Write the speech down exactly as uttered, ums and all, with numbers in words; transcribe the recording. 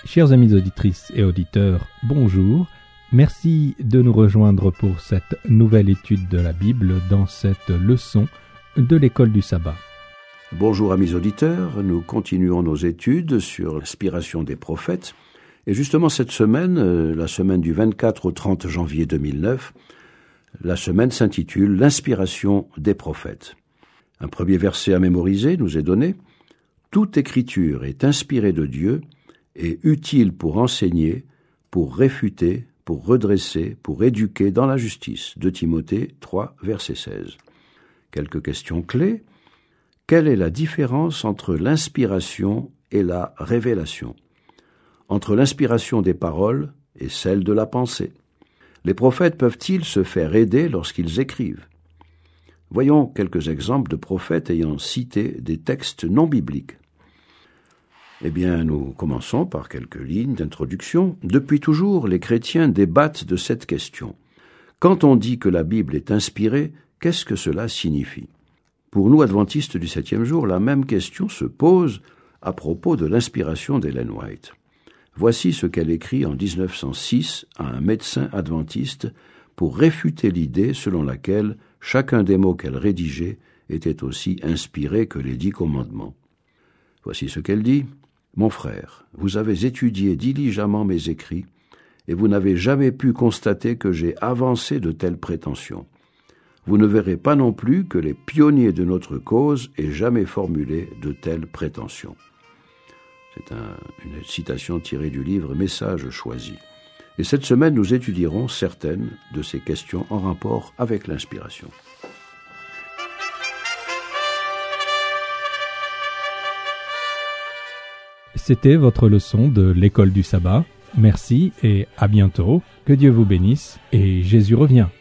Chers amis auditrices et auditeurs, bonjour. Merci de nous rejoindre pour cette nouvelle étude de la Bible dans cette leçon de l'école du sabbat. Bonjour amis auditeurs, nous continuons nos études sur l'inspiration des prophètes. Et justement cette semaine, la semaine du vingt-quatre au trente janvier deux mille neuf, la semaine s'intitule « L'inspiration des prophètes ». Un premier verset à mémoriser nous est donné. « Toute écriture est inspirée de Dieu et utile pour enseigner, pour réfuter, pour redresser, pour éduquer dans la justice. » deux Timothée trois, verset seize. Quelques questions clés. Quelle est la différence entre l'inspiration et la révélation? Entre l'inspiration des paroles et celle de la pensée? Les prophètes peuvent-ils se faire aider lorsqu'ils écrivent? Voyons quelques exemples de prophètes ayant cité des textes non bibliques. Eh bien, nous commençons par quelques lignes d'introduction. Depuis toujours, les chrétiens débattent de cette question. Quand on dit que la Bible est inspirée, qu'est-ce que cela signifie? Pour nous, adventistes du septième jour, la même question se pose à propos de l'inspiration d'Ellen White. Voici ce qu'elle écrit en dix-neuf cent six à un médecin adventiste pour réfuter l'idée selon laquelle chacun des mots qu'elle rédigeait était aussi inspiré que les dix commandements. Voici ce qu'elle dit. « Mon frère, vous avez étudié diligemment mes écrits, et vous n'avez jamais pu constater que j'ai avancé de telles prétentions. Vous ne verrez pas non plus que les pionniers de notre cause aient jamais formulé de telles prétentions. » C'est un, une citation tirée du livre « Messages choisis ». Et cette semaine, nous étudierons certaines de ces questions en rapport avec l'inspiration. C'était votre leçon de l'école du sabbat. Merci et à bientôt. Que Dieu vous bénisse et Jésus revient.